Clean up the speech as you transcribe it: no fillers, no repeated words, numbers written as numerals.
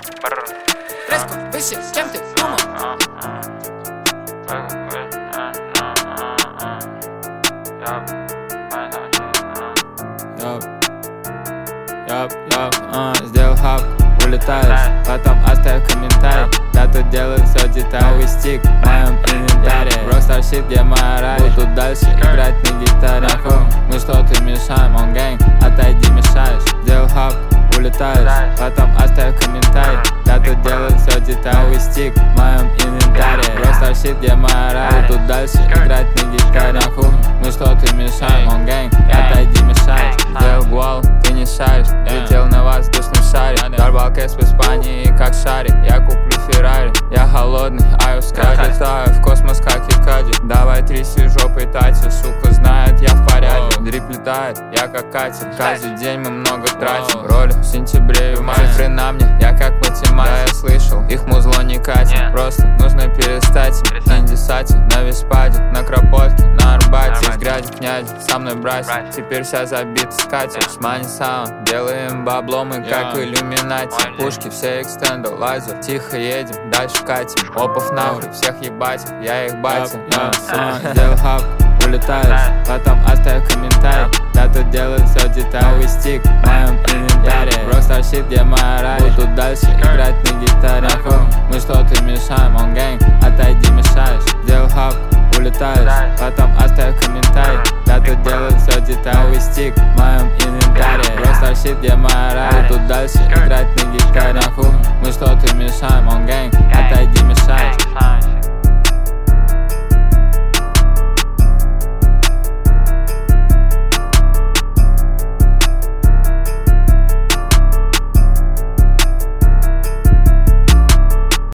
Резко, выше, чем ты думал. Сделал хап, улетаешь, потом оставь комментарий. Я тут делаю все детали, стик в моем инвентаре. Rockstar shit, где моя рай. Буду дальше играть на гитаре. Мы что-то мешаем, он гэнг, отойди, мешаешь. Сделал хап, улетаешь, потом оставь комментарий. Я тут делаю все детали, стик в моем инвентаре. Rockstar shit, где моя рай. Буду дальше играть на гитаре. Мы что-то мешаем, он гэнг, отойди, мешаешь. Сделал гуал, ты не шаришь. Летел на воздушном шаре. Дорвал кэш в Испании, как шарик. Я куплю Феррари. Я голодный, айускай. Летаю в космос, как Икади. Давай тряси жопой Тати. Сука знает, я в порядке. Дрип летает, я как катер. Каждый день мы много тратим. Роли в сентябре и в мае. Цифры на мне, я как математик. Да, я слышал, их музло не катит. Просто нужно перестать им. Индисати, на Веспаде, на Кропотке, на Арбате. Из грязи князь, со мной братья. Теперь вся забита скатер. Смани саунд, делаем бабло мы как иллюминати. Пушки все экстенда, лазер. Тихо едем, дальше катим. Опов нахуй, всех ебать, я их батя. Сделал хап, улетаешь, потом оставь комментарий. Я тут делаю все детали, стик в моем инвентаре. Rockstar shit, где моя рай. Буду